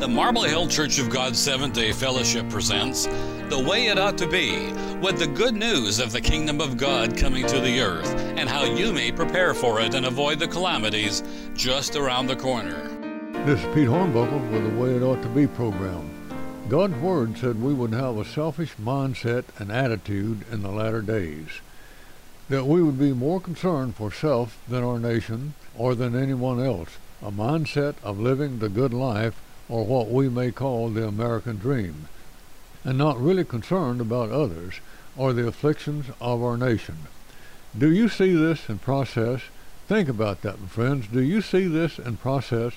The Marble Hill Church of God Seventh-day Fellowship presents The Way It Ought to Be, with the good news of the kingdom of God coming to the earth and how you may prepare for it and avoid the calamities just around the corner. This is Pete Hornbuckle with The Way It Ought to Be program. God's Word said we would have a selfish mindset and attitude in the latter days, that we would be more concerned for self than our nation or than anyone else, a mindset of living the good life, or what we may call the American dream, and not really concerned about others or the afflictions of our nation. Do you see this in process? Think about that, my friends. Do you see this in process?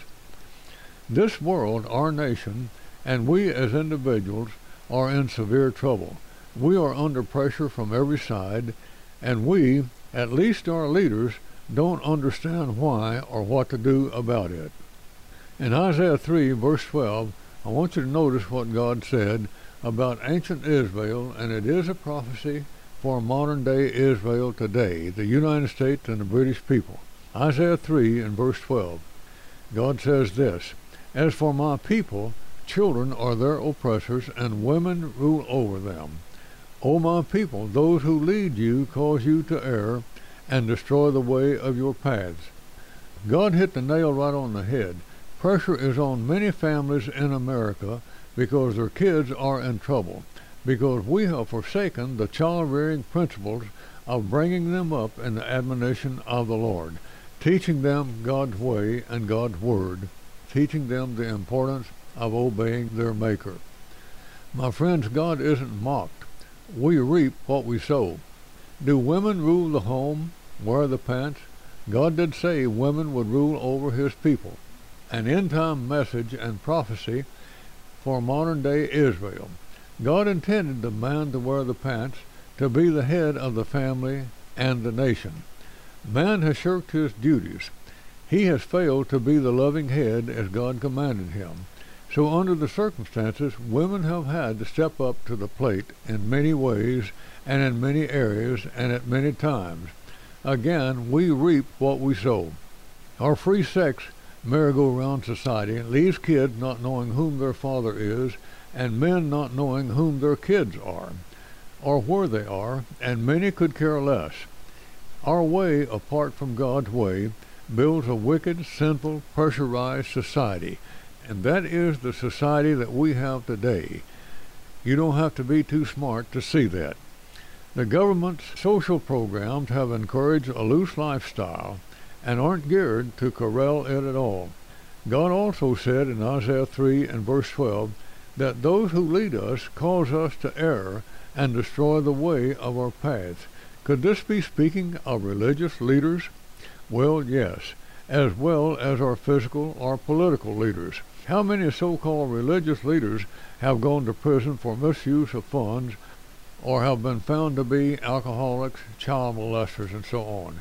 This world, our nation, and we as individuals are in severe trouble. We are under pressure from every side, and we, at least our leaders, don't understand why or what to do about it. In Isaiah 3, verse 12, I want you to notice what God said about ancient Israel, and it is a prophecy for modern-day Israel today, the United States and the British people. Isaiah 3 and verse 12, God says this, "As for my people, children are their oppressors, and women rule over them. O my people, those who lead you cause you to err, and destroy the way of your paths." God hit the nail right on the head. Pressure is on many families in America because their kids are in trouble, because we have forsaken the child-rearing principles of bringing them up in the admonition of the Lord, teaching them God's way and God's Word, teaching them the importance of obeying their Maker. My friends, God isn't mocked. We reap what we sow. Do women rule the home, wear the pants? God did say women would rule over His people. An end-time message and prophecy for modern-day Israel. God intended the man to wear the pants, to be the head of the family and the nation. Man has shirked his duties. He has failed to be the loving head as God commanded him. So under the circumstances, women have had to step up to the plate in many ways and in many areas and at many times. Again, we reap what we sow. Our free sex merry-go-round society leaves kids not knowing whom their father is, and men not knowing whom their kids are, or where they are, and many could care less. Our way, apart from God's way, builds a wicked, sinful, pressurized society, and that is the society that we have today. You don't have to be too smart to see that. The government's social programs have encouraged a loose lifestyle and aren't geared to corral it at all. God also said in Isaiah 3 and verse 12 that those who lead us cause us to err and destroy the way of our paths. Could this be speaking of religious leaders? Well, yes, as well as our physical or political leaders. How many so-called religious leaders have gone to prison for misuse of funds or have been found to be alcoholics, child molesters, and so on?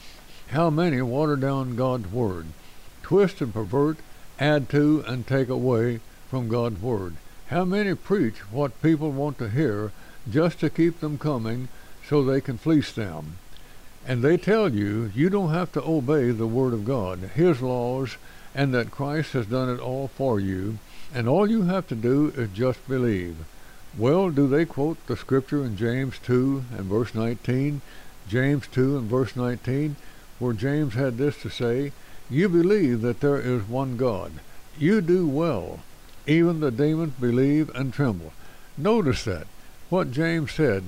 How many water down God's Word, twist and pervert, add to and take away from God's Word? How many preach what people want to hear just to keep them coming so they can fleece them? And they tell you you don't have to obey the Word of God, His laws, and that Christ has done it all for you, and all you have to do is just believe. Well, do they quote the scripture in James 2 and verse 19? James 2 and verse 19, where James had this to say, "You believe that there is one God. You do well. Even the demons believe and tremble." Notice that. What James said,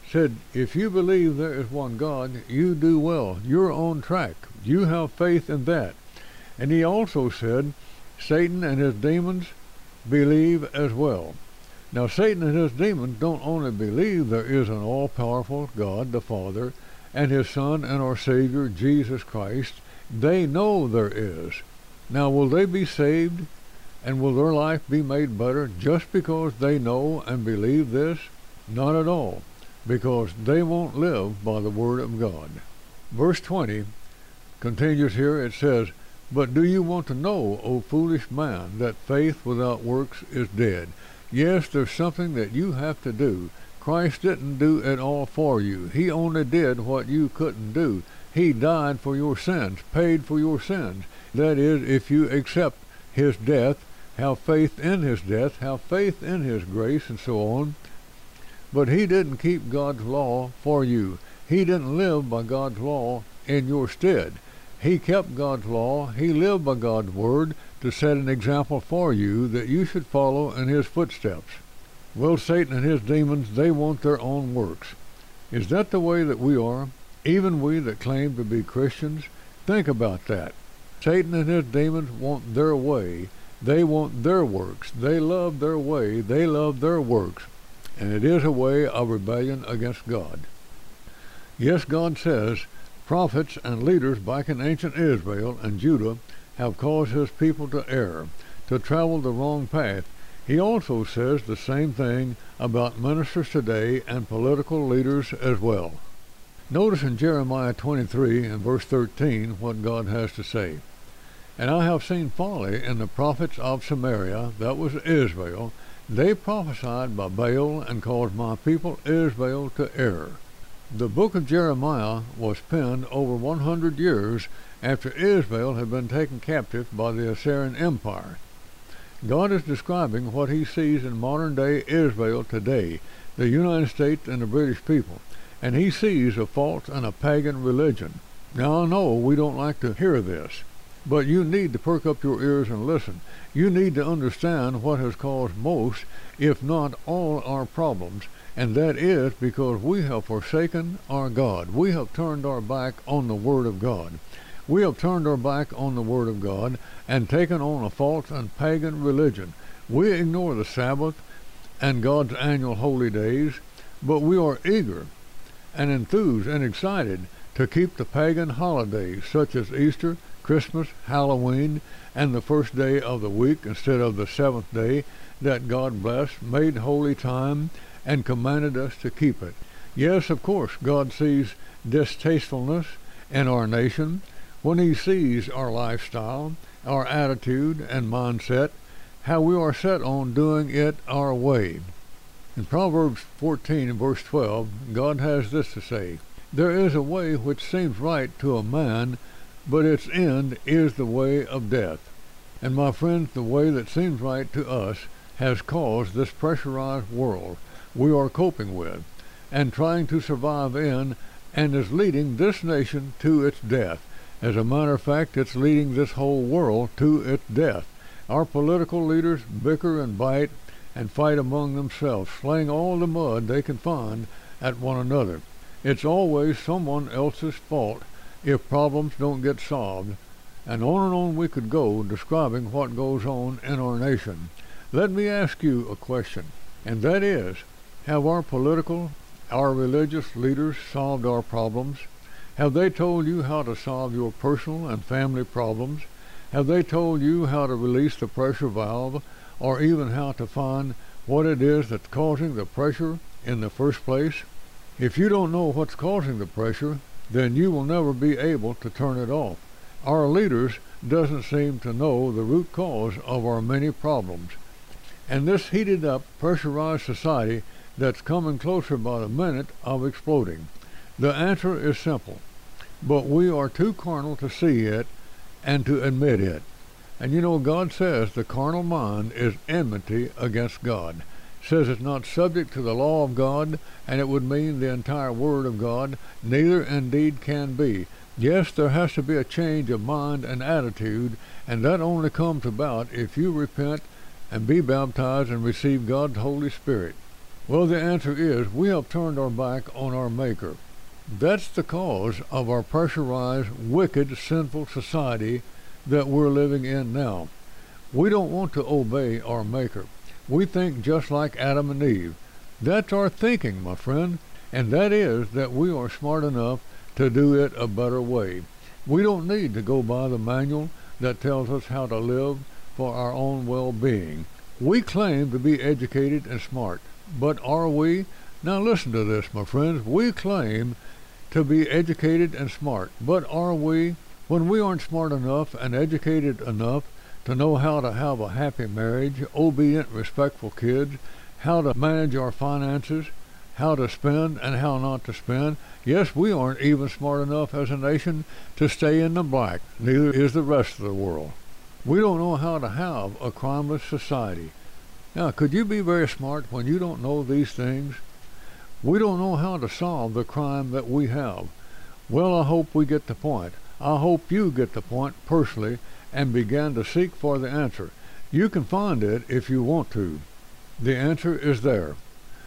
if you believe there is one God, you do well. You're on track. You have faith in that. And he also said, Satan and his demons believe as well. Now, Satan and his demons don't only believe there is an all-powerful God, the Father, and His Son and our Savior, Jesus Christ. They know there is. Now, will they be saved, and will their life be made better just because they know and believe this? Not at all, because they won't live by the Word of God. Verse 20 continues here. It says, "But do you want to know, O foolish man, that faith without works is dead?" Yes, there's something that you have to do. Christ didn't do it all for you. He only did what you couldn't do. He died for your sins, paid for your sins. That is, if you accept His death have faith in his death, have faith in his grace, and so on. But he didn't keep God's law for you. He didn't live by God's law in your stead. He kept God's law. He lived by God's word to set an example for you that you should follow in his footsteps. Well, Satan and his demons, they want their own works. Is that the way that we are? Even we that claim to be Christians? Think about that. Satan and his demons want their way. They want their works. They love their way. They love their works. And it is a way of rebellion against God. Yes, God says, prophets and leaders back in ancient Israel and Judah have caused his people to err, to travel the wrong path. He also says the same thing about ministers today and political leaders as well. Notice in Jeremiah 23 and verse 13 what God has to say. And I have seen folly in the prophets of Samaria, that was Israel. They prophesied by Baal and caused my people Israel to err. The book of Jeremiah was penned over 100 years after Israel had been taken captive by the Assyrian Empire. God is describing what he sees in modern-day Israel today, the United States and the British people, and he sees a false and a pagan religion. Now, I know we don't like to hear this, but you need to perk up your ears and listen. You need to understand what has caused most, if not all, our problems, and that is because we have forsaken our God. We have turned our back on the Word of God. We have turned our back on the Word of God and taken on a false and pagan religion. We ignore the Sabbath and God's annual holy days, but we are eager and enthused and excited to keep the pagan holidays such as Easter, Christmas, Halloween, and the first day of the week instead of the seventh day that God blessed, made holy time, and commanded us to keep it. Yes, of course, God sees distastefulness in our nation when he sees our lifestyle, our attitude and mindset, how we are set on doing it our way. In Proverbs 14 and verse 12, God has this to say, there is a way which seems right to a man, but its end is the way of death. And my friends, the way that seems right to us has caused this pressurized world we are coping with and trying to survive in, and is leading this nation to its death. As a matter of fact, it's leading this whole world to its death. Our political leaders bicker and bite and fight among themselves, slaying all the mud they can find at one another. It's always someone else's fault if problems don't get solved, and on we could go describing what goes on in our nation. Let me ask you a question, and that is, have our political, our religious leaders solved our problems? Have they told you how to solve your personal and family problems? Have they told you how to release the pressure valve, or even how to find what it is that's causing the pressure in the first place? If you don't know what's causing the pressure, then you will never be able to turn it off. Our leaders doesn't seem to know the root cause of our many problems. And this heated up, pressurized society that's coming closer by the minute of exploding. The answer is simple, but we are too carnal to see it and to admit it. And you know, God says the carnal mind is enmity against God. Says it's not subject to the law of God, and it would mean the entire Word of God. Neither indeed can be. Yes, there has to be a change of mind and attitude, and that only comes about if you repent and be baptized and receive God's Holy Spirit. Well, the answer is we have turned our back on our Maker. That's the cause of our pressurized, wicked, sinful society that we're living in now. We don't want to obey our Maker. We think just like Adam and Eve. That's our thinking, my friend, and that is that we are smart enough to do it a better way. We don't need to go by the manual that tells us how to live for our own well-being. We claim to be educated and smart, but are we? Now listen to this, my friends. We claim to be educated and smart, but are we? When we aren't smart enough and educated enough to know how to have a happy marriage, obedient, respectful kids, how to manage our finances, how to spend and how not to spend. Yes, we aren't even smart enough as a nation to stay in the black. Neither is the rest of the world. We don't know how to have a crimeless society. Now, could you be very smart when you don't know these things? We don't know how to solve the crime that we have. Well, I hope we get the point. I hope you get the point personally and begin to seek for the answer. You can find it if you want to. The answer is there.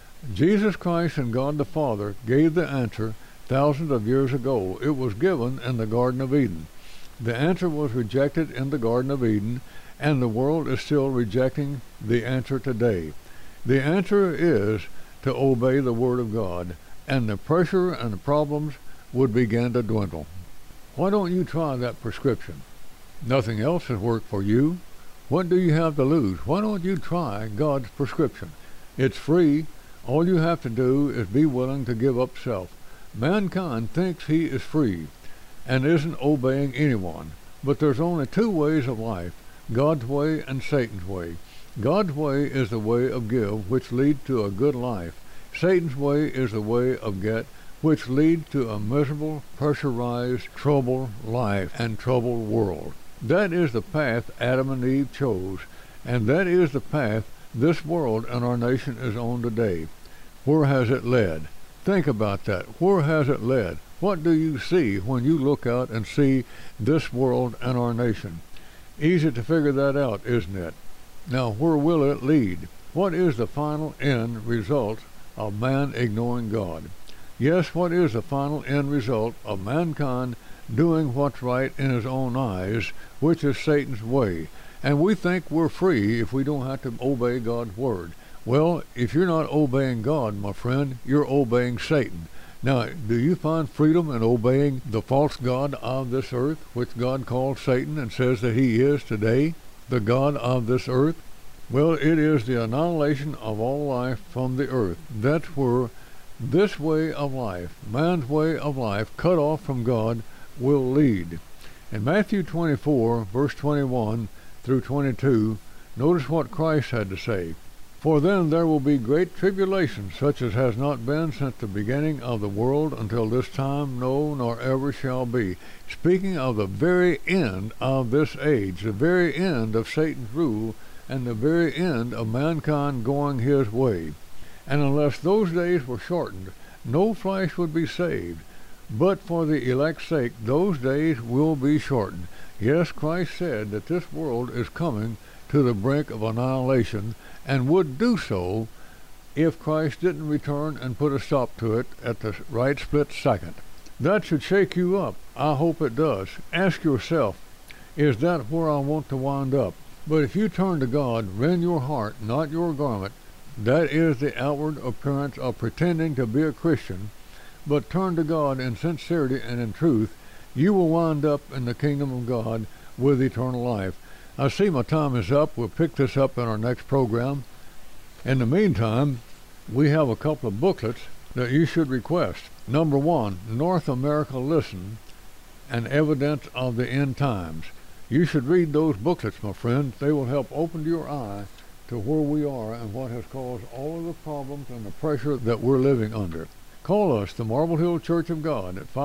Jesus Christ and God the Father gave the answer thousands of years ago. It was given in the Garden of Eden. The answer was rejected in the Garden of Eden, and the world is still rejecting the answer today. The answer is to obey the Word of God, and the pressure and the problems would begin to dwindle. Why don't you try that prescription? Nothing else has worked for you. What do you have to lose? Why don't you try God's prescription? It's free. All you have to do is be willing to give up self. Mankind thinks he is free and isn't obeying anyone. But there's only two ways of life, God's way and Satan's way. God's way is the way of give, which leads to a good life. Satan's way is the way of get, which leads to a miserable, pressurized, troubled life and troubled world. That is the path Adam and Eve chose, and that is the path this world and our nation is on today. Where has it led? Think about that. Where has it led? What do you see when you look out and see this world and our nation? Easy to figure that out, isn't it? Now, where will it lead? What is the final end result of man ignoring God? Yes, what is the final end result of mankind doing what's right in his own eyes, which is Satan's way? And we think we're free if we don't have to obey God's word. Well, if you're not obeying God, my friend, you're obeying Satan. Now, do you find freedom in obeying the false god of this earth, which God calls Satan and says that he is today the god of this earth? Well, it is the annihilation of all life from the earth. That's where this way of life, man's way of life, cut off from God, will lead. In Matthew 24, verse 21 through 22, notice what Christ had to say. For then there will be great tribulation, such as has not been since the beginning of the world until this time, no, nor ever shall be. Speaking of the very end of this age, the very end of Satan's rule, and the very end of mankind going his way. And unless those days were shortened, no flesh would be saved. But for the elect's sake, those days will be shortened. Yes, Christ said that this world is coming to the brink of annihilation, and would do so if Christ didn't return and put a stop to it at the right split second. That should shake you up. I hope it does. Ask yourself, is that where I want to wind up? But if you turn to God, rend your heart, not your garment. That is the outward appearance of pretending to be a Christian. But turn to God in sincerity and in truth. You will wind up in the kingdom of God with eternal life. I see my time is up. We'll pick this up in our next program. In the meantime, we have a couple of booklets that you should request. Number 1, North America Listen, and Evidence of the End Times. You should read those booklets, my friend. They will help open your eye to where we are and what has caused all of the problems and the pressure that we're living under. Call us, the Marble Hill Church of God, at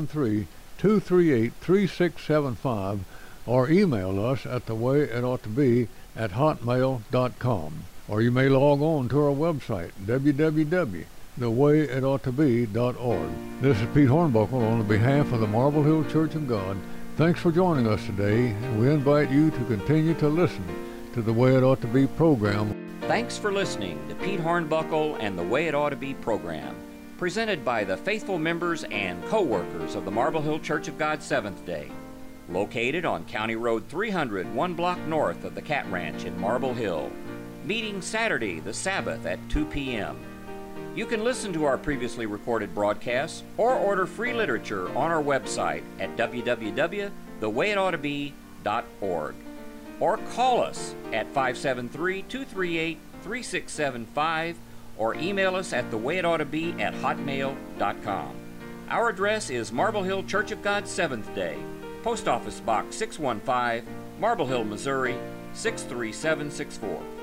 573-238-3675, or email us at thewayitoughtobe@hotmail.com. Or you may log on to our website, www.thewayitoughtobe.org. This is Pete Hornbuckle on behalf of the Marble Hill Church of God. Thanks for joining us today, and we invite you to continue to listen to the Way It Ought to Be program. Thanks for listening to Pete Hornbuckle and the Way It Ought to Be program, presented by the faithful members and co-workers of the Marble Hill Church of God Seventh Day, located on County Road 300, 1 block north of the Cat Ranch in Marble Hill. Meeting Saturday, the Sabbath, at 2 p.m. You can listen to our previously recorded broadcasts or order free literature on our website at www.thewayitoughtobe.org, or call us at 573-238-3675, or email us at thewayitoughtobe@hotmail.com. Our address is Marble Hill Church of God Seventh Day, Post Office Box 615, Marble Hill, Missouri 63764.